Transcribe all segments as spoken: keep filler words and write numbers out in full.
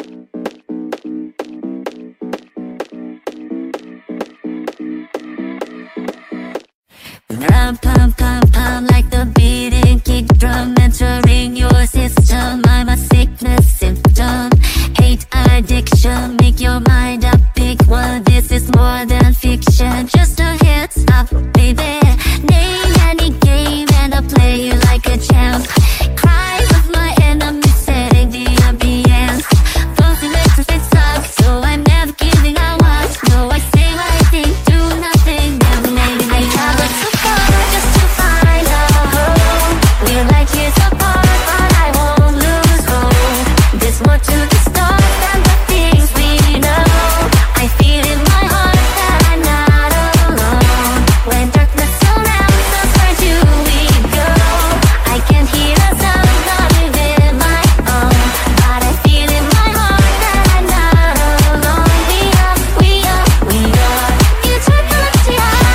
Rum, pum, pum, pum, like the beating kick drum entering your system. I'm a sickness symptom, hate addiction. Make your mind up, pick one. This is more than fiction. Just a heads up, baby. Name any game and I'll play you like a champ. Cries of my enemies setting the ambience. Those electric sucks, so I'm never giving a what. No, I say what I think, do nothing, never maybe I have it so far just to find out. We're like years apart, but I won't lose hope. There's more to the story than the things we know. I feel in my heart that I'm not alone. When darkness surrounds us, where do we go? I can hear a sound, not even my own, but I feel in my heart that I'm not alone. We are, we are, we are eternity.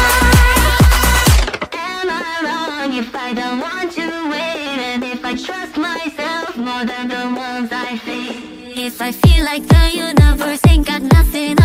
Am I wrong if I don't want to wait? And if I trust myself more than the ones I face? If I feel like the universe ain't got nothing